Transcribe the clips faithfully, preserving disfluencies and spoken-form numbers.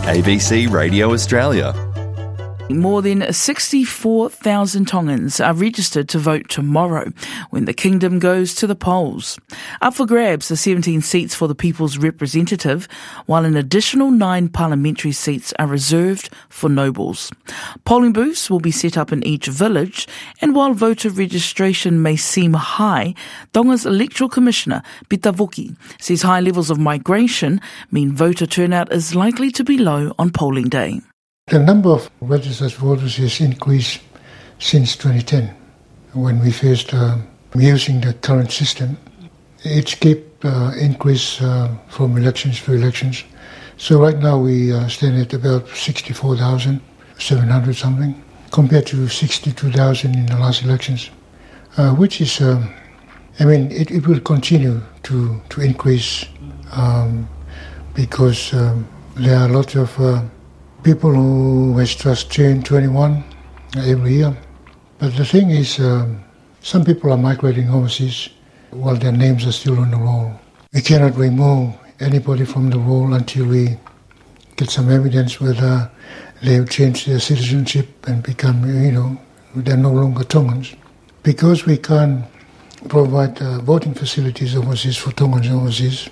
A B C Radio Australia. More than sixty-four thousand Tongans are registered to vote tomorrow when the kingdom goes to the polls. Up for grabs are seventeen seats for the People's Representative, while an additional nine parliamentary seats are reserved for nobles. Polling booths will be set up in each village, and while voter registration may seem high, Tonga's Electoral Commissioner, Pita Voki, says high levels of migration mean voter turnout is likely to be low on polling day. The number of registered voters has increased since twenty ten, when we first uh, using the current system. It's keep uh, increase uh, from elections to elections. So right now we uh, stand at about sixty-four thousand seven hundred something, compared to sixty-two thousand in the last elections, uh, which is, um, I mean, it, it will continue to, to increase um, because um, there are a lot of uh, people who has just turned twenty-one every year. But the thing is, um, some people are migrating overseas while their names are still on the roll. We cannot remove anybody from the roll until we get some evidence whether they've changed their citizenship and become, you know, they're no longer Tongans. Because we can't provide uh, voting facilities overseas for Tongans overseas,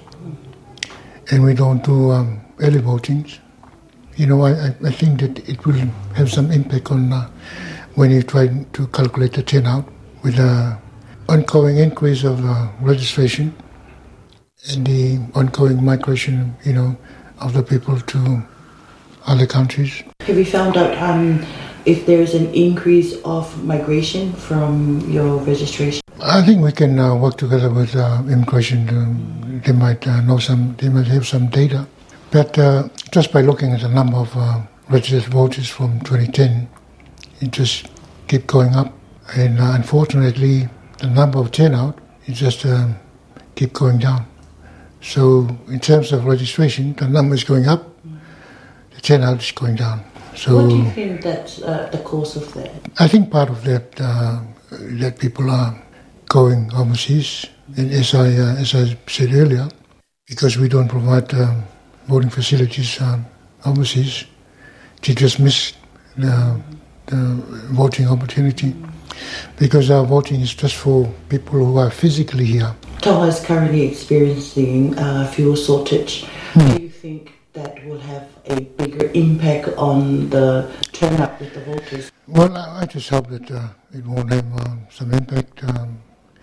and we don't do um, early votings, you know, I, I think that it will have some impact on uh, when you try to calculate the turnout with the ongoing increase of uh, registration and the ongoing migration, you know, of the people to other countries. Have you found out um, if there is an increase of migration from your registration? I think we can uh, work together with uh, immigration. Um, they might uh, know some, they might have some data. But uh, just by looking at the number of uh, registered voters from twenty ten, it just keep going up. And uh, unfortunately, the number of turnout, it just uh, keep going down. So in terms of registration, the number is going up, the turnout is going down. So what do you think that's uh, the cause of that? I think part of that, uh, that people are going overseas. And as I, uh, as I said earlier, because we don't provide um, voting facilities um, overseas, to just miss the, the voting opportunity, because our voting is just for people who are physically here. Tonga is currently experiencing uh, fuel shortage. Hmm. Do you think that will have a bigger impact on the turnout with the voters? Well, I, I just hope that uh, it won't have uh, some impact. Um,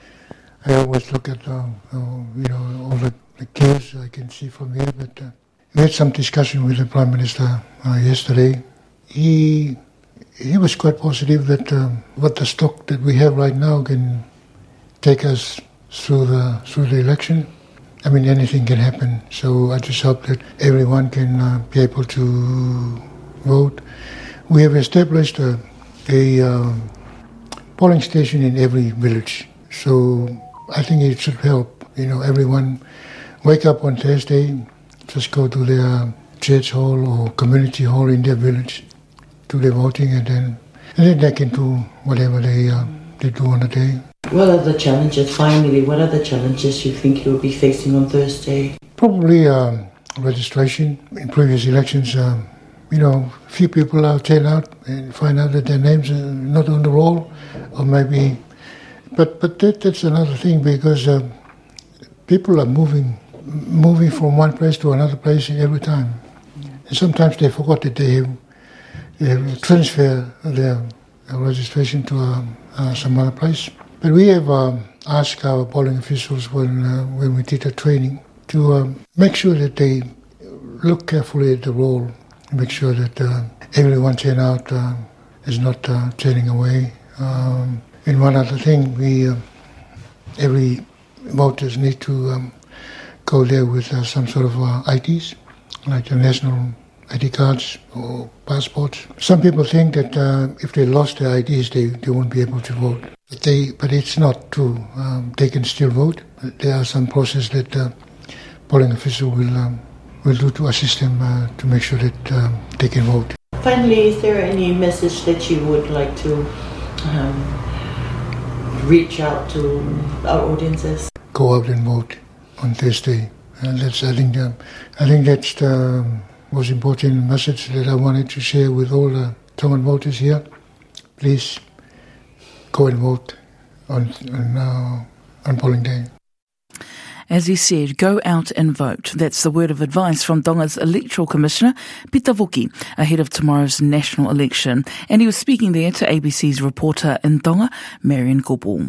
I always look at uh, uh, you know, all the, the cares I can see from here, but uh, we had some discussion with the Prime Minister uh, yesterday. He he was quite positive that uh, what the stock that we have right now can take us through the through the election. I mean, anything can happen. So I just hope that everyone can uh, be able to vote. We have established a, a uh, polling station in every village. So I think it should help. You know, everyone wake up on Thursday, just go to their church hall or community hall in their village, do their voting, and then and then they can do whatever they uh, they do on the day. What are the challenges, finally, what are the challenges you think you'll be facing on Thursday? Probably um, registration. In previous elections, um, you know, few people are turn out and find out that their names are not on the roll, or maybe, but but that, that's another thing, because uh, people are moving moving from one place to another place every time. And sometimes they forgot that they have, they have transferred their uh, registration to uh, uh, some other place. But we have um, asked our polling officials when uh, when we did the training to um, make sure that they look carefully at the roll, make sure that uh, everyone turn out uh, is not uh, turning away. Um, and one other thing, we uh, every voters need to um, go there with uh, some sort of uh, I Ds, like the national I D cards or passports. Some people think that uh, if they lost their I Ds, they, they won't be able to vote. But, they, but it's not true. Um, they can still vote. There are some process that the uh, polling official will um, will do to assist them uh, to make sure that um, they can vote. Finally, is there any message that you would like to um, reach out to our audiences? Go out and vote on Thursday. And that's, I think, uh, I think that's the, most important message that I wanted to share with all the Tongan voters here. Please go and vote on, on, uh, on polling day. As he said, go out and vote. That's the word of advice from Tonga's Electoral Commissioner, Pita Vuki, ahead of tomorrow's national election. And he was speaking there to A B C's reporter in Tonga, Marion Kopu.